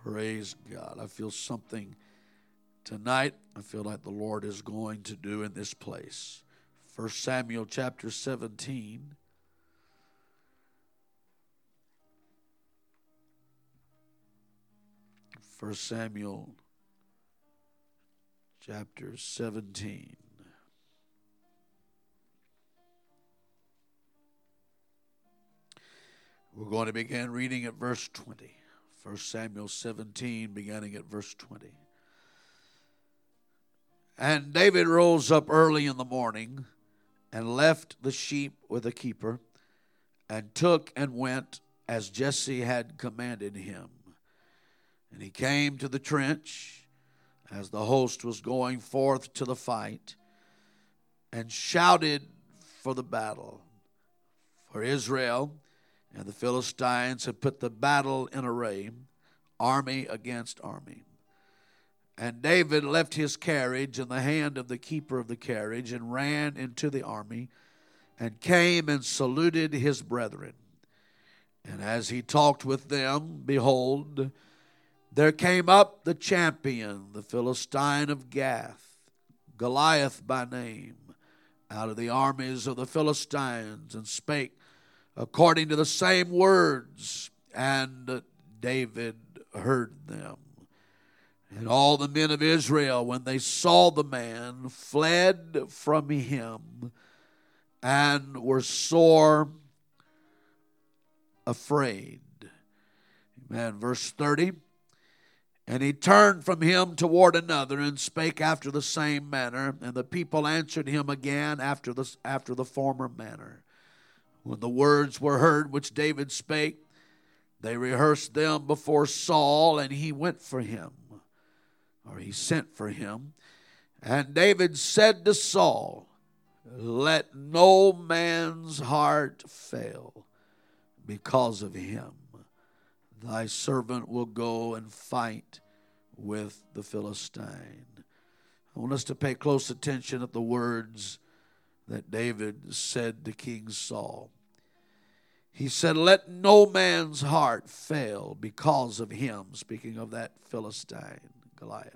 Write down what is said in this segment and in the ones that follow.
Praise God. I feel something tonight. I feel like the Lord is going to do in this place. 1 Samuel chapter 17. First Samuel chapter 17. We're going to begin reading at verse 20. 1 Samuel 17, beginning at verse 20. And David rose up early in the morning and left the sheep with a keeper and took and went as Jesse had commanded him. And he came to the trench as the host was going forth to the fight and shouted for the battle. For Israel and the Philistines had put the battle in array, army against army. And David left his carriage in the hand of the keeper of the carriage and ran into the army and came and saluted his brethren. And as he talked with them, behold, there came up the champion, the Philistine of Gath, Goliath by name, out of the armies of the Philistines, and spake according to the same words, and David heard them. And all the men of Israel, when they saw the man, fled from him and were sore afraid. Amen. Verse 30. And he turned from him toward another and spake after the same manner, and the people answered him again after the former manner. When the words were heard which David spake, they rehearsed them before Saul, and he went for him, or he sent for him. And David said to Saul, let no man's heart fail because of him. Thy servant will go and fight with the Philistine. I want us to pay close attention at the words that David said to King Saul. He said, let no man's heart fail because of him, speaking of that Philistine, Goliath.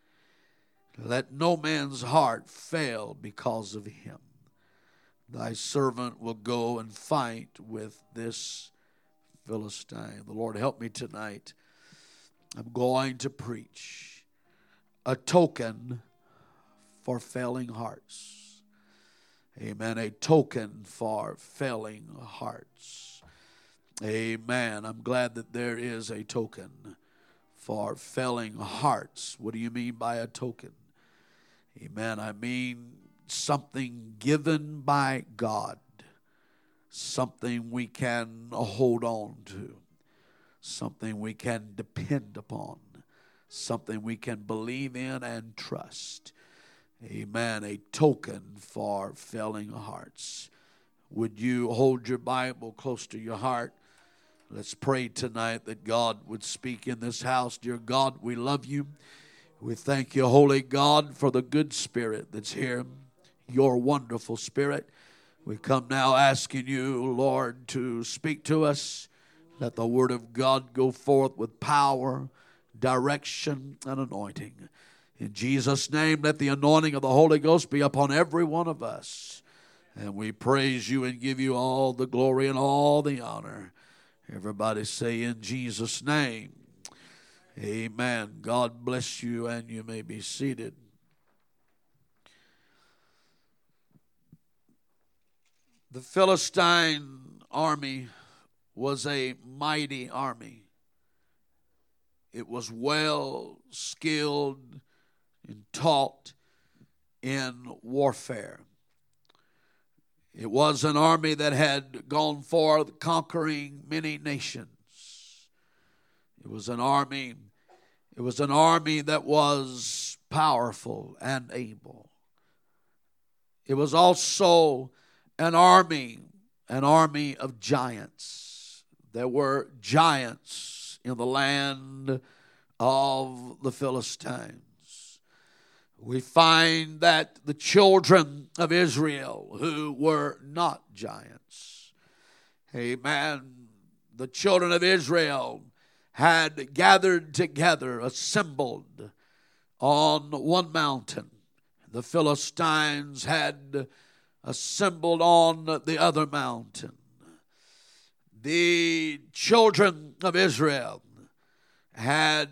Let no man's heart fail because of him. Thy servant will go and fight with this Philistine. The Lord help me tonight. I'm going to preach a token for failing hearts. Amen. A token for failing hearts. Amen. I'm glad that there is a token for failing hearts. What do you mean by a token? Amen. I mean something given by God. Something we can hold on to. Something we can depend upon. Something we can believe in and trust. Amen. A token for failing hearts. Would you hold your Bible close to your heart? Let's pray tonight that God would speak in this house. Dear God, we love you. We thank you, Holy God, for the good spirit that's here. Your wonderful spirit. We come now asking you, Lord, to speak to us. Let the word of God go forth with power, direction, and anointing. In Jesus' name, let the anointing of the Holy Ghost be upon every one of us. And we praise you and give you all the glory and all the honor. Everybody say in Jesus' name, amen. God bless you, and you may be seated. The Philistine army was a mighty army. It was well skilled and taught in warfare. It was an army that had gone forth conquering many nations. It was an army that was powerful and able. It was also an army of giants. There were giants in the land of the Philistines. We find that the children of Israel, who were not giants, amen, the children of Israel had gathered together, assembled on one mountain. The Philistines had assembled on the other mountain. The children of Israel had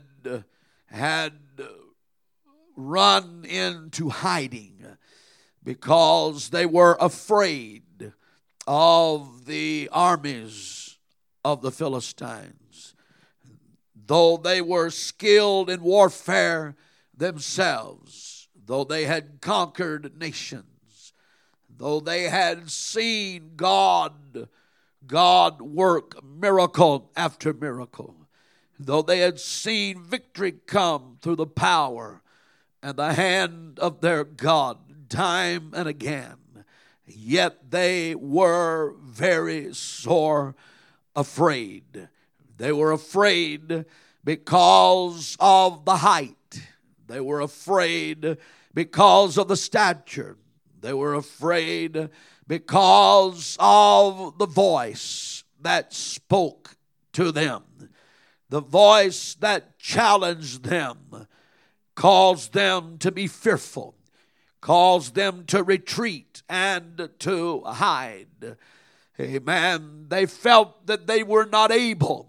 run into hiding because they were afraid of the armies of the Philistines. Though they were skilled in warfare themselves, though they had conquered nations, though they had seen God work miracle after miracle, though they had seen victory come through the power and the hand of their God time and again, yet they were very sore afraid. They were afraid because of the height. They were afraid because of the stature. They were afraid because of the voice that spoke to them. The voice that challenged them caused them to be fearful, caused them to retreat and to hide. Amen. They felt that they were not able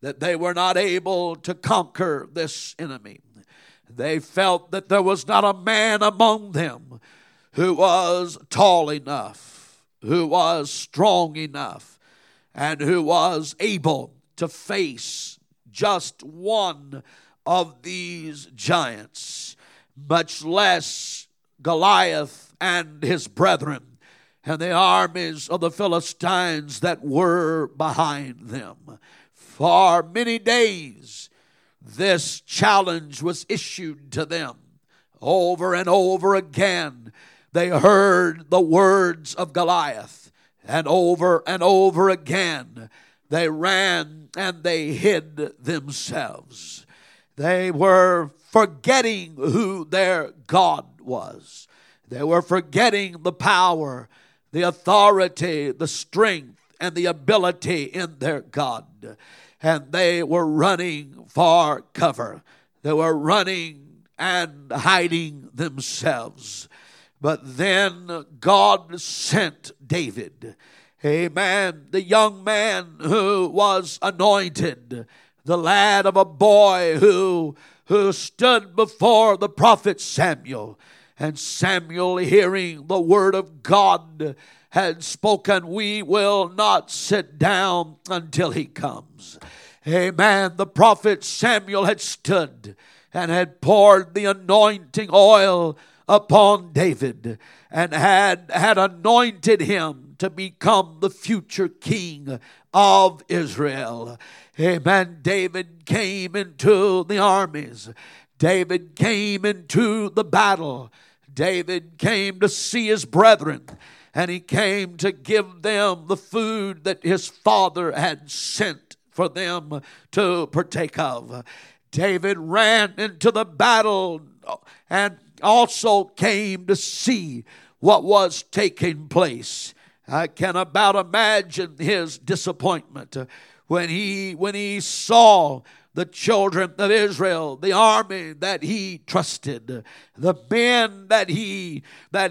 to conquer this enemy. They felt that there was not a man among them who was tall enough, who was strong enough, and who was able to face just one of these giants, much less Goliath and his brethren and the armies of the Philistines that were behind them. For many days, this challenge was issued to them. Over and over again, they heard the words of Goliath. And over again, they ran and they hid themselves. They were forgetting who their God was. They were forgetting the power, the authority, the strength, and the ability in their God. And they were running for cover. They were running and hiding themselves. But then God sent David, amen, the young man who was anointed, the lad of a boy who stood before the prophet Samuel. And Samuel, hearing the word of God, had spoken, "We will not sit down until he comes." Amen. The prophet Samuel had stood and had poured the anointing oil upon David and had anointed him to become the future king of Israel. Amen. David came into the armies. David came into the battle. David came to see his brethren, and he came to give them the food that his father had sent for them to partake of. David ran into the battle and also came to see what was taking place. I can about imagine his disappointment when he saw the children of Israel, the army that he trusted, the men that he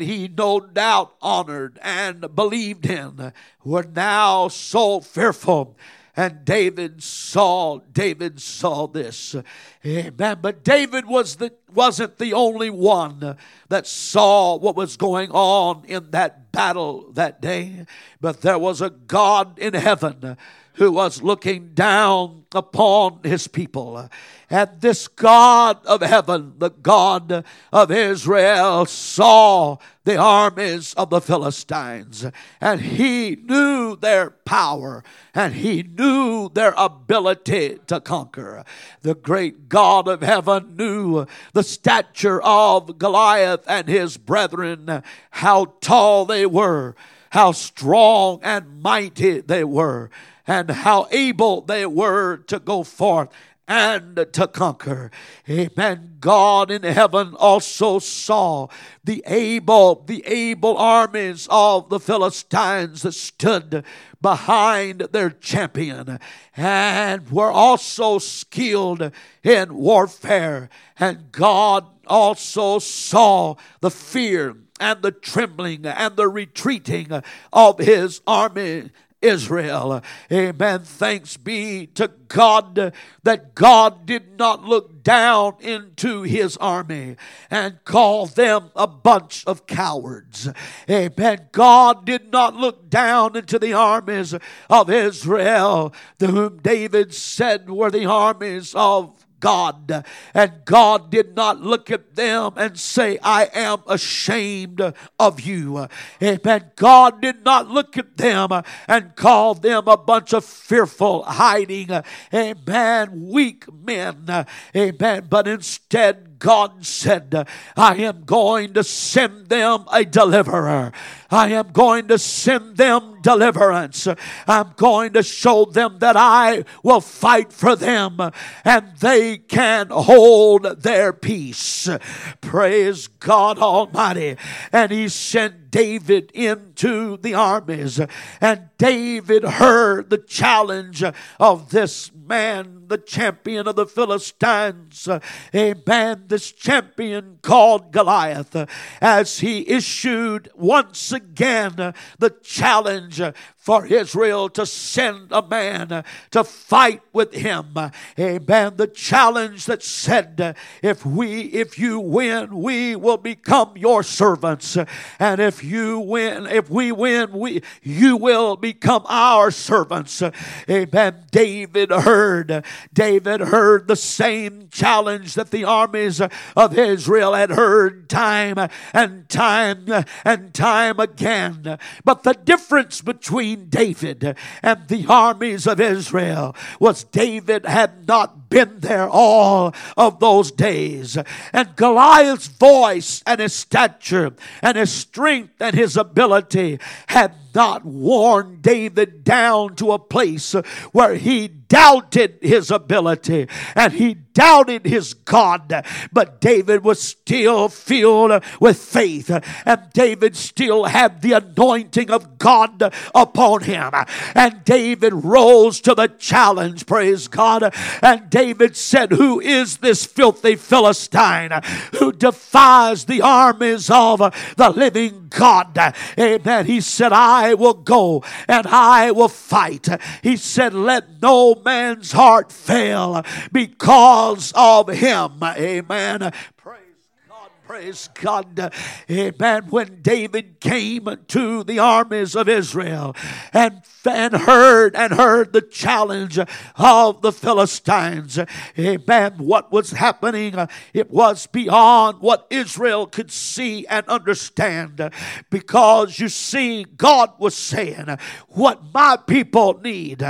no doubt honored and believed in, were now so fearful. And David saw this. Amen. But David wasn't the only one that saw what was going on in that battle that day. But there was a God in heaven who was looking down upon his people. And this God of heaven, the God of Israel, saw the armies of the Philistines. And he knew their power. And he knew their ability to conquer. The great God of heaven knew the stature of Goliath and his brethren, how tall they were, how strong and mighty they were, and how able they were to go forth and to conquer. Amen. God in heaven also saw the able armies of the Philistines that stood behind their champion and were also skilled in warfare. And God also saw the fear and the trembling and the retreating of his army Israel. Amen. Thanks be to God that God did not look down into his army and call them a bunch of cowards. Amen. God did not look down into the armies of Israel, whom David said were the armies of God, and God did not look at them and say, I am ashamed of you. Amen. God did not look at them and call them a bunch of fearful, hiding, amen, weak men. Amen. But instead, God said, I am going to send them a deliverer. I am going to send them deliverance. I'm going to show them that I will fight for them and they can hold their peace. Praise God Almighty. And he sent David into the armies. And David heard the challenge of this man, the champion of the Philistines. Amen. This champion called Goliath, as he issued once again the challenge for Israel to send a man to fight with him. Amen. The challenge that said, if you win, we will become your servants. And if we win, you will become our servants. Amen. David heard the same challenge that the armies of Israel had heard time and time again. But the difference between David and the armies of Israel was David had not been there all of those days. And Goliath's voice and his stature and his strength and his ability had not worn David down to a place where he doubted his ability and he doubted his God. But David was still filled with faith, and David still had the anointing of God upon him. And David rose to the challenge, praise God. And David said, who is this filthy Philistine who defies the armies of the living God? Amen. He said, I will go and I will fight. He said, let no man's heart fail because of him. Amen. Praise God. Amen. When David came to the armies of Israel and heard the challenge of the Philistines, amen, what was happening, it was beyond what Israel could see and understand. Because you see, God was saying, what my people need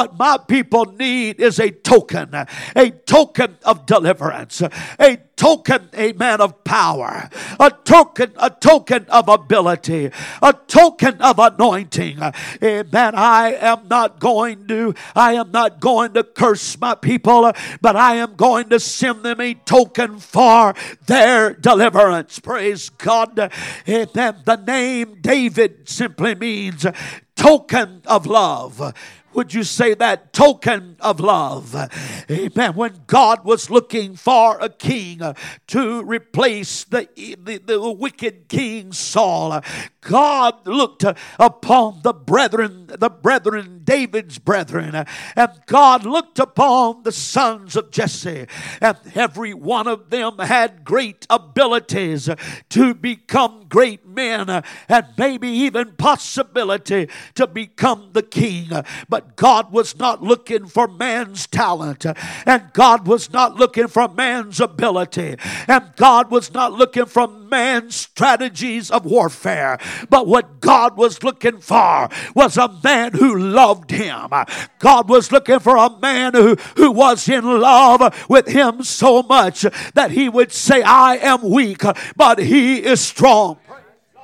is a token of deliverance, a token, amen, of power, a token of ability, a token of anointing. Amen. I am not going to curse my people, but I am going to send them a token for their deliverance. Praise God. Amen. The name David simply means token of love. Would you say that? Token of love. Amen. When God was looking for a king to replace the wicked king Saul, God looked upon the brethren, David's brethren, and God looked upon the sons of Jesse, and every one of them had great abilities to become great men, and maybe even possibility to become the king. But God was not looking for man's talent, and God was not looking for man's ability, and God was not looking for man's strategies of warfare. But what God was looking for was a man who loved him. God was looking for a man who was in love with him so much that he would say, I am weak, but he is strong.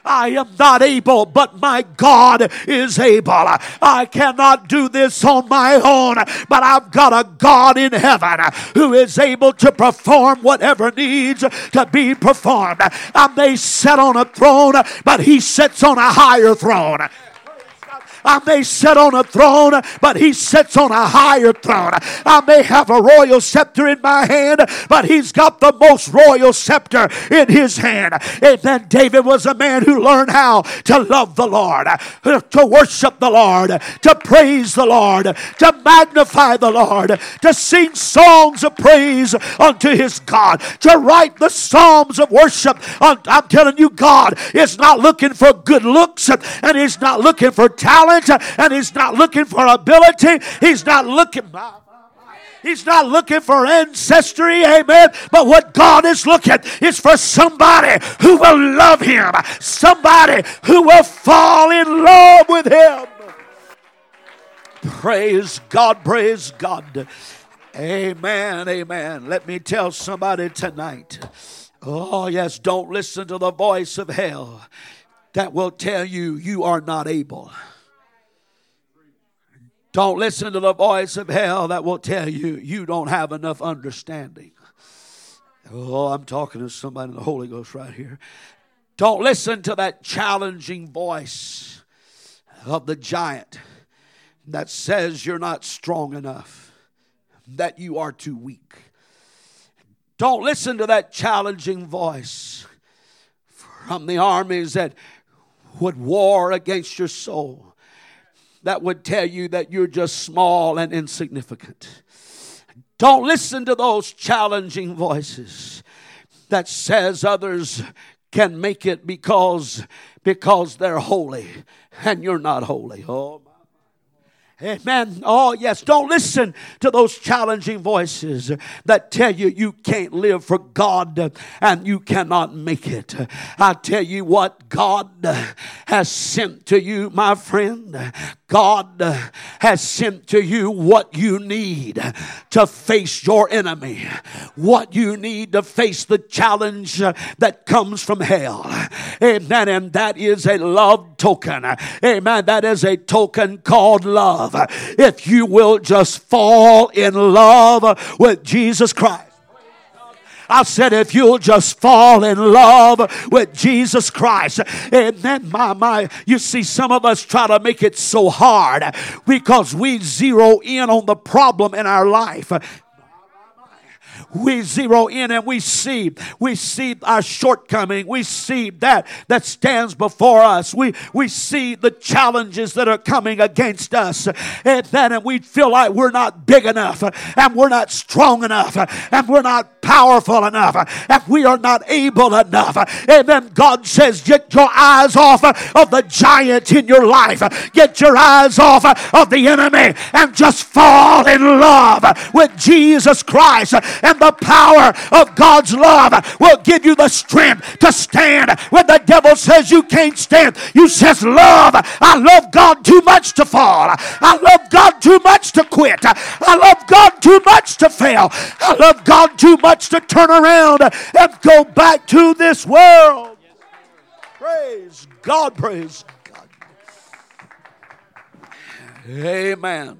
I am not able, but my God is able. I cannot do this on my own, but I've got a God in heaven who is able to perform whatever needs to be performed. I may sit on a throne, but he sits on a higher throne. I may sit on a throne, but he sits on a higher throne. I may have a royal scepter in my hand, but he's got the most royal scepter in his hand. Amen. David was a man who learned how to love the Lord, to worship the Lord, to praise the Lord, to magnify the Lord, to sing songs of praise unto his God, to write the psalms of worship. I'm telling you, God is not looking for good looks, and he's not looking for talent, and he's not looking for ability. He's not looking for ancestry, amen. But what God is looking is for somebody who will love him, somebody who will fall in love with him. Praise God, praise God. Amen, amen. Let me tell somebody tonight, oh yes, don't listen to the voice of hell that will tell you you are not able. Don't listen to the voice of hell that will tell you you don't have enough understanding. Oh, I'm talking to somebody in the Holy Ghost right here. Don't listen to that challenging voice of the giant that says you're not strong enough, that you are too weak. Don't listen to that challenging voice from the armies that would war against your soul, that would tell you that you're just small and insignificant. Don't listen to those challenging voices that says others can make it because they're holy and you're not holy. Oh, amen. Oh, yes. Don't listen to those challenging voices that tell you you can't live for God and you cannot make it. I tell you what, God has sent to you, my friend. God has sent to you what you need to face your enemy, what you need to face the challenge that comes from hell. Amen. And that is a love token. Amen. That is a token called love. If you will just fall in love with Jesus Christ. I said, if you'll just fall in love with Jesus Christ. And then, you see, some of us try to make it so hard because we zero in on the problem in our life. We zero in and we see our shortcoming. We see that stands before us. We see the challenges that are coming against us. And we feel like we're not big enough, and we're not strong enough, and we're not powerful enough, and we are not able enough. And then God says, get your eyes off of the giant in your life. Get your eyes off of the enemy and just fall in love with Jesus Christ. And the power of God's love will give you the strength to stand when the devil says you can't stand. You says, love. I love God too much to fall. I love God too much to quit. I love God too much to fail. I love God too much to turn around and go back to this world. Praise God, praise God. Amen.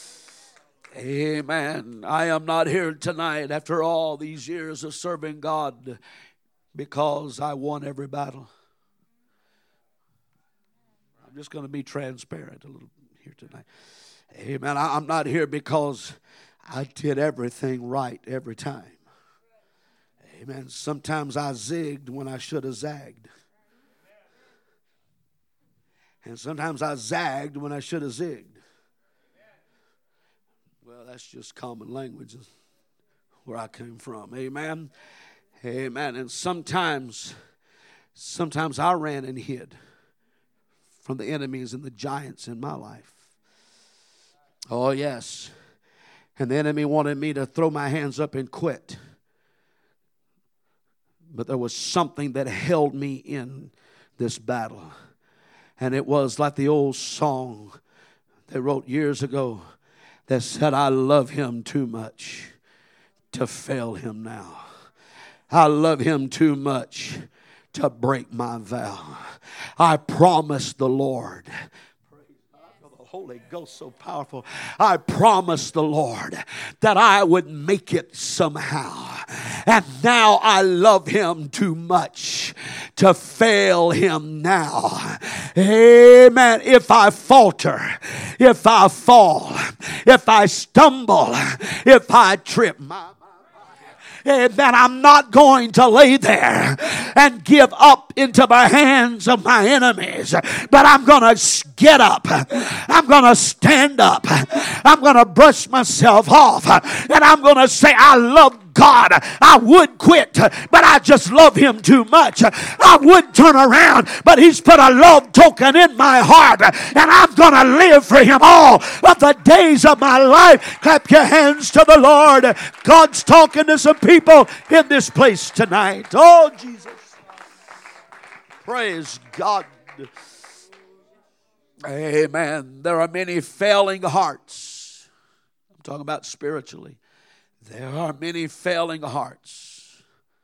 Amen. I am not here tonight after all these years of serving God because I won every battle. I'm just going to be transparent a little here tonight. Amen. I'm not here because I did everything right every time. Amen. Sometimes I zigged when I should have zagged. And sometimes I zagged when I should have zigged. Well, that's just common language where I came from. Amen. Amen. And sometimes I ran and hid from the enemies and the giants in my life. Oh, yes. And the enemy wanted me to throw my hands up and quit. But there was something that held me in this battle. And it was like the old song they wrote years ago that said, I love him too much to fail him now. I love him too much to break my vow. I promised the Lord. Holy Ghost, so powerful. I promised the Lord that I would make it somehow. And now I love Him too much to fail Him now. Amen. If I falter, if I fall, if I stumble, if I trip, that I'm not going to lay there and give up into the hands of my enemies, but I'm going to get up. I'm going to stand up. I'm going to brush myself off, and I'm going to say, I love God. I would quit, but I just love Him too much. I would turn around, but He's put a love token in my heart, and I'm going to live for Him all of the days of my life. Clap your hands to the Lord. God's talking to some people in this place tonight. Oh, Jesus. Praise God. Amen. There are many failing hearts. I'm talking about spiritually. There are many failing hearts.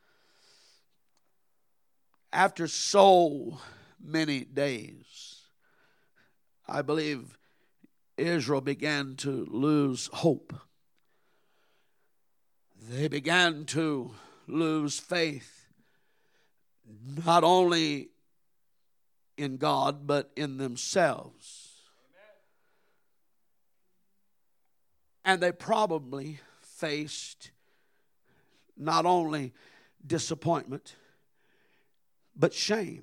After so many days, I believe Israel began to lose hope. They began to lose faith, not only in God, but in themselves. And they probably faced not only disappointment, but shame.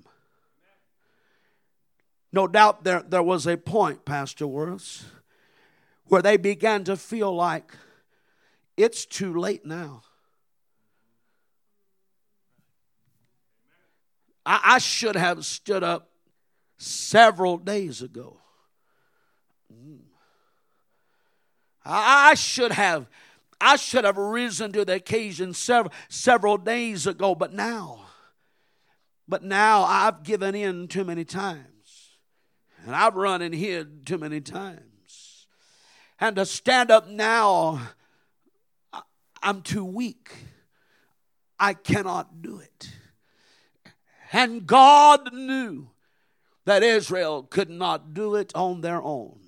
No doubt there was a point, Pastor Worth, where they began to feel like it's too late now. I should have stood up several days ago. I should have risen to the occasion several days ago, but now I've given in too many times, and I've run and hid too many times, and to stand up now, I'm too weak. I cannot do it. And God knew that Israel could not do it on their own.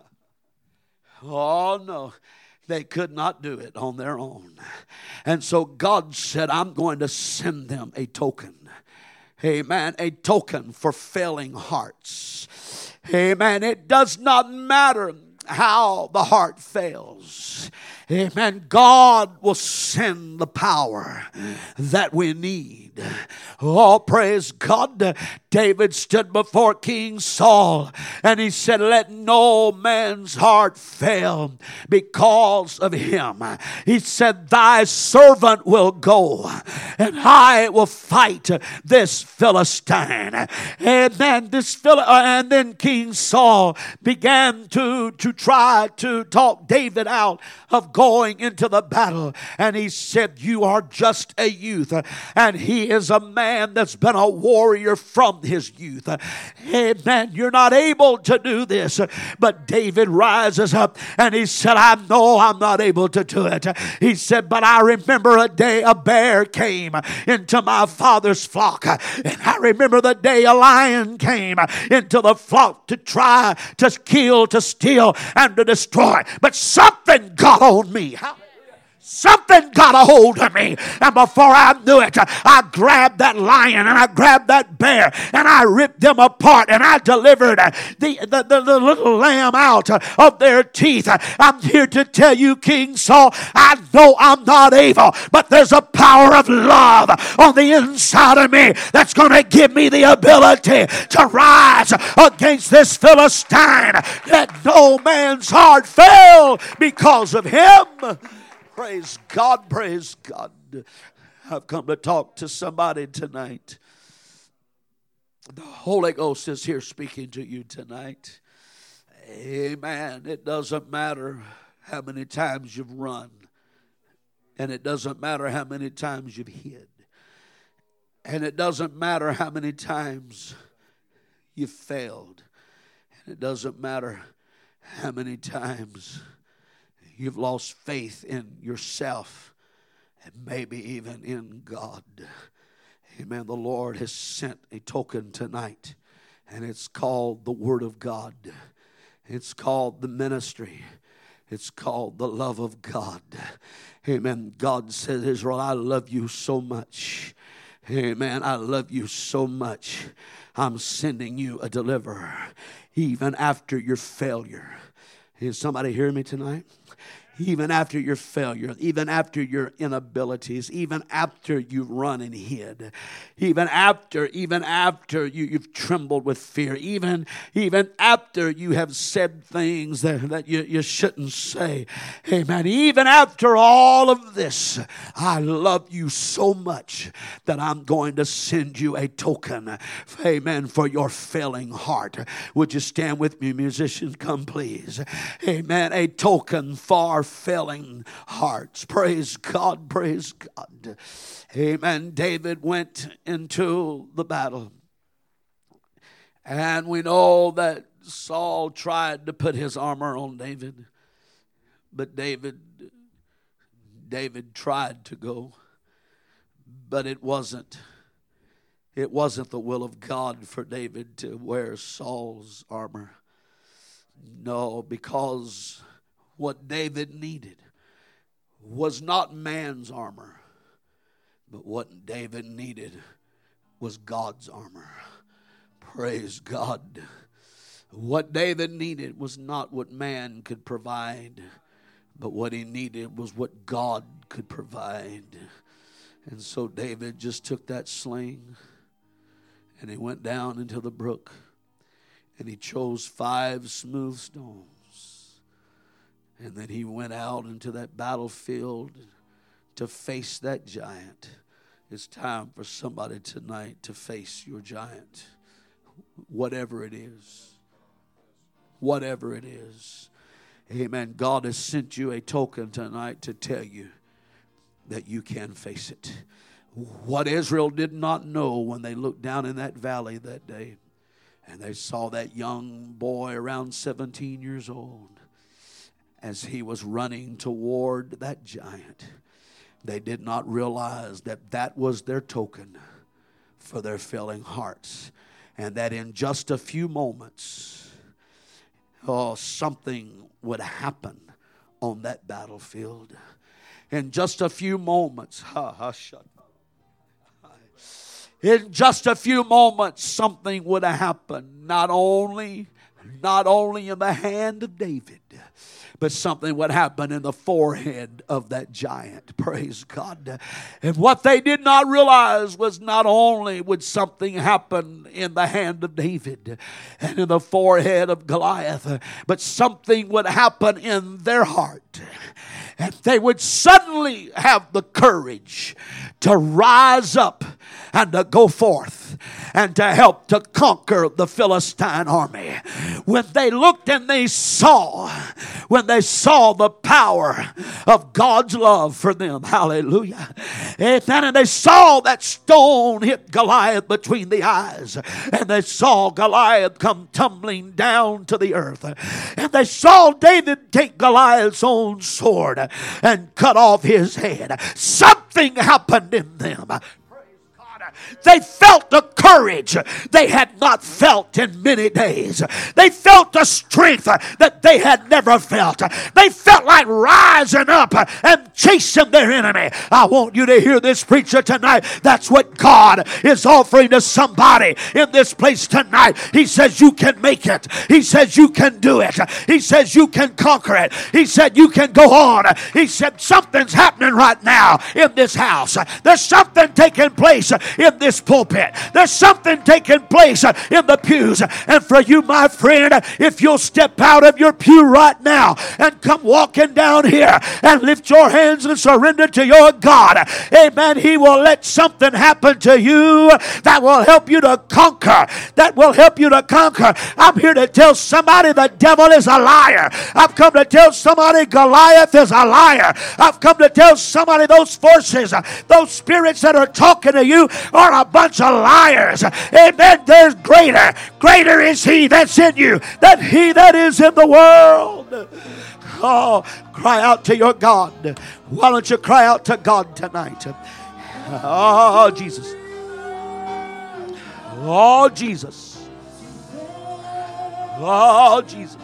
Oh, no. They could not do it on their own. And so God said, I'm going to send them a token. Amen. A token for failing hearts. Amen. It does not matter how the heart fails. Amen. God will send the power that we need. Oh, praise God. David stood before King Saul and he said, let no man's heart fail because of him. He said, thy servant will go and I will fight this Philistine. And then King Saul began to try to talk David out of going into the battle. And he said, you are just a youth. And he is a man that's been a warrior from his youth. Amen. You're not able to do this. But David rises up and he said, I know I'm not able to do it. He said, but I remember a day a bear came into my father's flock. And I remember the day a lion came into the flock to try to kill, to steal, and to destroy. But something got on me. Something got a hold of me, and before I knew it, I grabbed that lion and I grabbed that bear and I ripped them apart and I delivered the little lamb out of their teeth. I'm here to tell you, King Saul, I know I'm not able, but there's a power of love on the inside of me that's going to give me the ability to rise against this Philistine. Let no man's heart fail because of him. Praise God, praise God. I've come to talk to somebody tonight. The Holy Ghost is here speaking to you tonight. Amen. It doesn't matter how many times you've run, and it doesn't matter how many times you've hid, and it doesn't matter how many times you've failed, and it doesn't matter how many times you've lost faith in yourself and maybe even in God. Amen. The Lord has sent a token tonight, and it's called the Word of God. It's called the ministry. It's called the love of God. Amen. God said, Israel, I love you so much. Amen. I love you so much. I'm sending you a deliverer even after your failure. Is somebody hearing me tonight? Even after your failure, even after your inabilities, even after you've run and hid, even after you've trembled with fear, even after you have said things that you shouldn't say. Amen. Even after all of this, I love you so much that I'm going to send you a token, amen, for your failing heart. Would you stand with me, musicians? Come, please. Amen. A token for failing hearts. Praise God, praise God. Amen. David went into the battle, and we know that Saul tried to put his armor on David, but David tried to go, but it wasn't the will of God for David to wear Saul's armor. No, because what David needed was not man's armor, but what David needed was God's armor. Praise God. What David needed was not what man could provide, but what he needed was what God could provide. And so David just took that sling and he went down into the brook and he chose 5 smooth stones. And then he went out into that battlefield to face that giant. It's time for somebody tonight to face your giant. Whatever it is. Whatever it is. Amen. God has sent you a token tonight to tell you that you can face it. What Israel did not know when they looked down in that valley that day, and they saw that young boy around 17 years old, as he was running toward that giant, they did not realize that that was their token for their failing hearts. And that in just a few moments, something would happen on that battlefield. In just a few moments, in just a few moments, something would happen. Not only in the hand of David, but something would happen in the forehead of that giant. Praise God. And what they did not realize was not only would something happen in the hand of David and in the forehead of Goliath, but something would happen in their heart. And they would suddenly have the courage to rise up and to go forth and to help to conquer the Philistine army. When they looked and they saw the power of God's love for them, hallelujah, and they saw that stone hit Goliath between the eyes, and they saw Goliath come tumbling down to the earth, and they saw David take Goliath's own sword and cut off his head. Something happened in them. They felt the courage they had not felt in many days. They felt the strength that they had never felt. They felt like rising up and chasing their enemy. I want you to hear this, preacher, tonight. That's what God is offering to somebody in this place tonight. He says you can make it. He says you can do it. He says you can conquer it. He said you can go on. He said something's happening right now in this house. There's something taking place in this pulpit. There's something taking place in the pews. And for you, my friend, if you'll step out of your pew right now and come walking down here and lift your hands and surrender to your God, amen, He will let something happen to you that will help you to conquer. That will help you to conquer. I'm here to tell somebody the devil is a liar. I've come to tell somebody Goliath is a liar. I've come to tell somebody those forces, those spirits that are talking to you are a bunch of liars. Amen. There's greater. Greater is He that's in you than he that is in the world. Oh, cry out to your God. Why don't you cry out to God tonight? Oh, Jesus. Oh, Jesus. Oh, Jesus.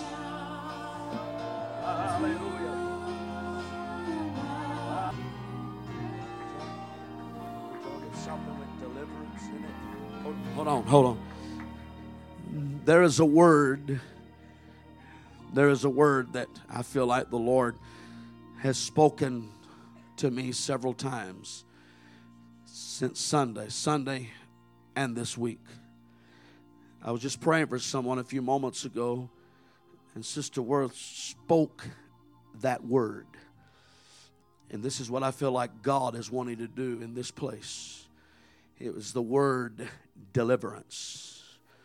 Hold on. There is a word that I feel like the Lord has spoken to me several times since Sunday and this week. I was just praying for someone a few moments ago, and Sister Worth spoke that word. And this is what I feel like God is wanting to do in this place. It was the word deliverance.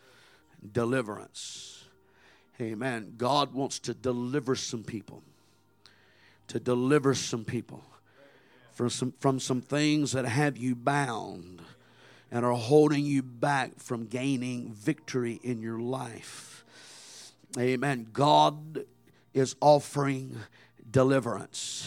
Deliverance. Amen. God wants to deliver some people. To deliver some people from some things that have you bound and are holding you back from gaining victory in your life. Amen. God is offering deliverance.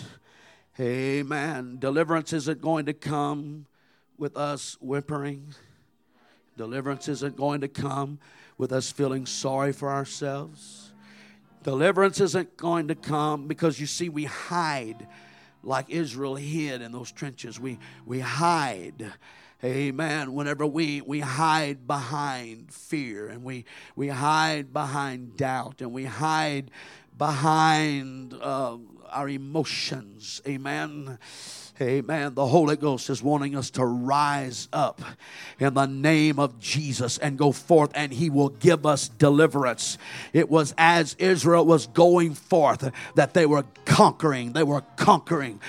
Amen. Deliverance isn't going to come with us whimpering. Deliverance isn't going to come with us feeling sorry for ourselves. Deliverance isn't going to come because, you see, we hide like Israel hid in those trenches. We hide. Amen. Whenever we hide behind fear, and we hide behind doubt, and we hide behind our emotions. Amen. Amen. The Holy Ghost is wanting us to rise up in the name of Jesus and go forth, and He will give us deliverance. It was as Israel was going forth that they were conquering. They were conquering.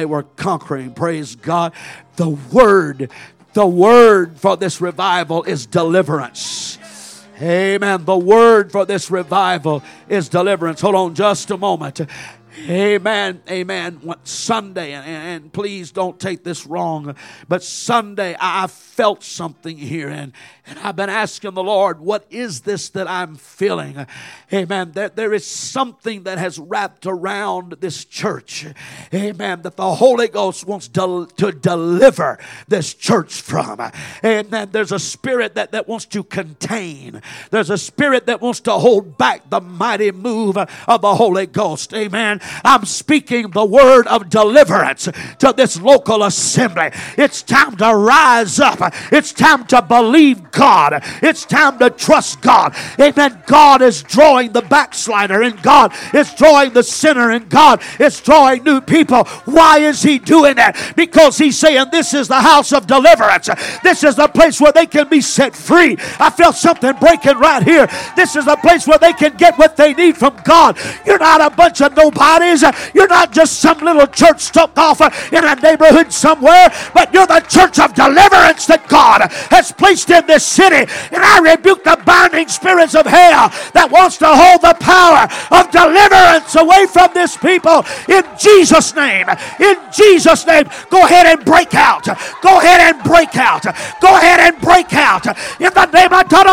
Praise God. The word for this revival is deliverance. Amen. The word for this revival is deliverance. Hold on just a moment. Amen. Sunday, and please don't take this wrong, but Sunday I felt something here, and I've been asking the Lord, what is this that I'm feeling? Amen. There is something that has wrapped around this church. Amen. That the Holy Ghost wants to deliver this church from. Amen. There's a spirit that wants to contain. There's a spirit that wants to hold back the mighty move of the Holy Ghost. Amen. I'm speaking the word of deliverance to this local assembly. It's time to rise up. It's time to believe God. It's time to trust God. Amen. God is drawing the backslider, and God is drawing the sinner, and God is drawing new people. Why is He doing that? Because He's saying this is the house of deliverance. This is the place where they can be set free. I feel something breaking right here. This is the place where they can get what they need from God. You're not a bunch of nobodies. You're not just some little church stuck off in a neighborhood somewhere, but you're the church of deliverance that God has placed in this city. And I rebuke the binding spirits of hell that wants to hold the power of deliverance away from this people. In Jesus' name. In Jesus' name. Go ahead and break out. Go ahead and break out. Go ahead and break out. In the name of Go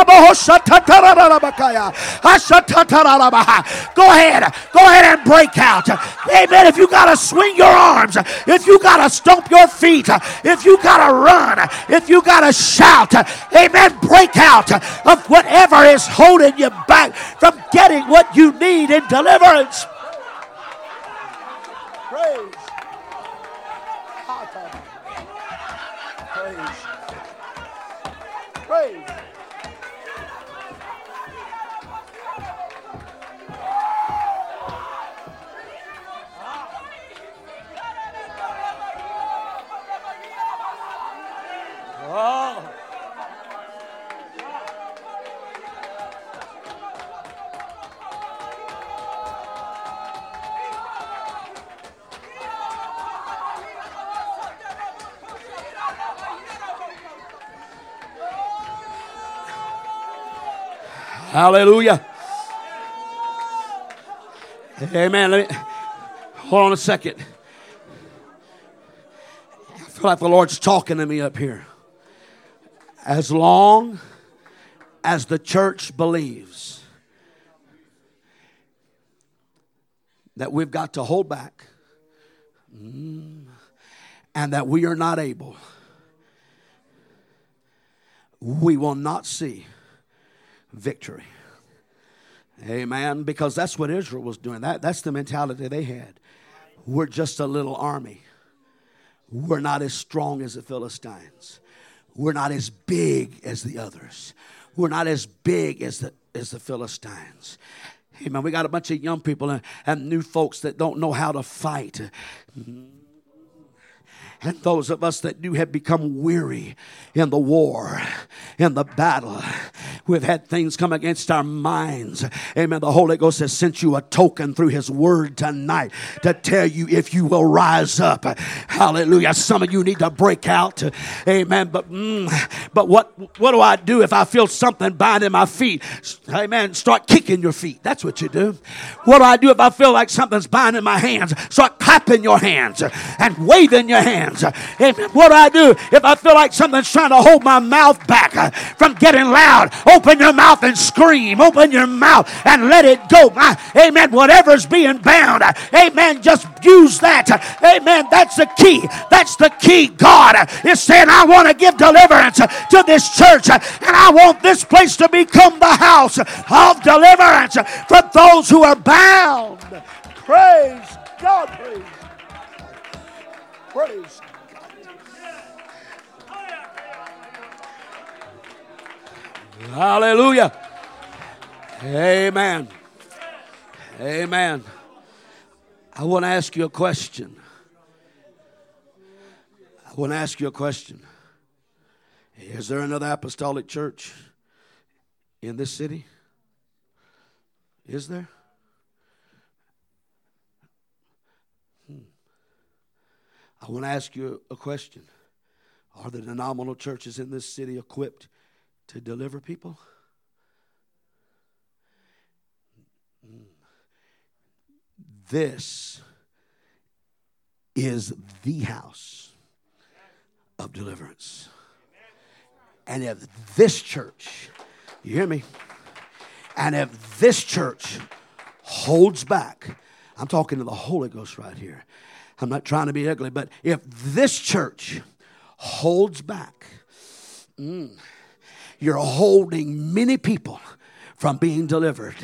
ahead. Go ahead and break out. Amen. If you got to swing your arms, if you got to stomp your feet, if you got to run, if you got to shout, amen, break out of whatever is holding you back from getting what you need in deliverance. Praise. Praise. Oh. Hallelujah. Amen. Let me hold on a second. I feel like the Lord's talking to me up here. As long as the church believes that we've got to hold back and that we are not able, we will not see victory. Amen. Because that's what Israel was doing. That's the mentality they had. We're just a little army. We're not as strong as the Philistines. We're not as big as the others. We're not as big as the Philistines. Amen. We got a bunch of young people and new folks that don't know how to fight. And those of us that do have become weary in the war, in the battle. We've had things come against our minds. Amen. The Holy Ghost has sent you a token through His Word tonight to tell you if you will rise up. Hallelujah. Some of you need to break out. Amen. But what do I do if I feel something binding my feet? Amen. Start kicking your feet. That's what you do. What do I do if I feel like something's binding my hands? Start clapping your hands and waving your hands. Amen. What do I do if I feel like something's trying to hold my mouth back from getting loud? Open your mouth and scream. Open your mouth and let it go. Amen. Whatever's being bound. Amen. Just use that. Amen. That's the key. That's the key. God is saying, I want to give deliverance to this church. And I want this place to become the house of deliverance for those who are bound. Praise God. Praise God. Hallelujah. Amen. Amen. I want to ask you a question. Is there another apostolic church in this city? Is there? I want to ask you a question. Are the denominational churches in this city equipped to deliver people? This is the house of deliverance. And if this church, you hear me? And if this church holds back, I'm talking to the Holy Ghost right here. I'm not trying to be ugly, but if this church holds back, you're holding many people from being delivered.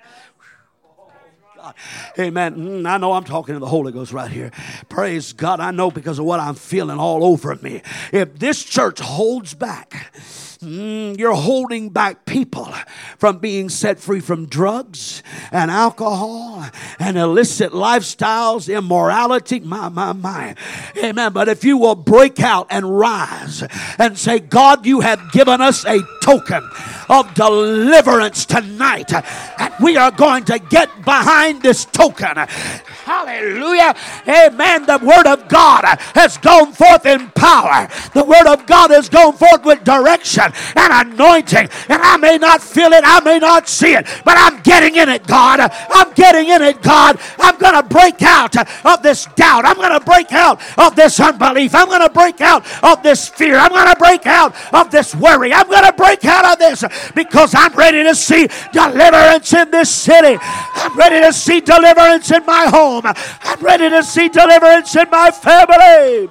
God. Amen. I know I'm talking to the Holy Ghost right here. Praise God. I know because of what I'm feeling all over me. If this church holds back, you're holding back people from being set free from drugs and alcohol and illicit lifestyles, immorality. My. Amen. But if you will break out and rise and say, God, you have given us a token of deliverance tonight, and we are going to get behind this token. Hallelujah. Amen. The word of God has gone forth in power. The word of God has gone forth with direction and anointing. And I may not feel it, I may not see it, but I'm getting in it, God. I'm getting in it, God. I'm going to break out of this doubt. I'm going to break out of this unbelief. I'm going to break out of this fear. I'm going to break out of this worry. I'm going to break out of this because I'm ready to see deliverance in this city. I'm ready to see deliverance in my home. I'm ready to see deliverance in my family.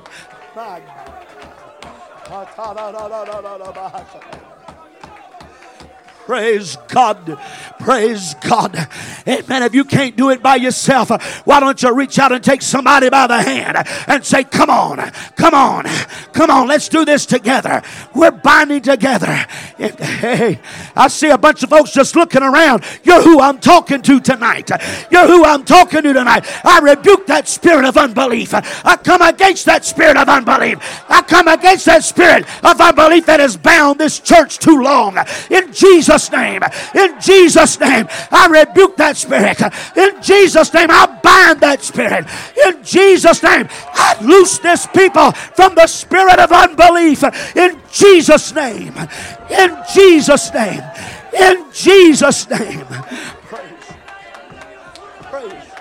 Praise God. Praise God. Amen. If you can't do it by yourself, why don't you reach out and take somebody by the hand and say, come on, come on, come on, let's do this together. We're binding together. Hey, I see a bunch of folks just looking around. You're who I'm talking to tonight. You're who I'm talking to tonight. I rebuke that spirit of unbelief. I come against that spirit of unbelief. I come against that spirit of unbelief that has bound this church too long. In Jesus' name, in Jesus' name, I rebuke that spirit. In Jesus' name, I bind that spirit. In Jesus' name, I loose this people from the spirit of unbelief. In Jesus' name, in Jesus' name, in Jesus' name. Praise.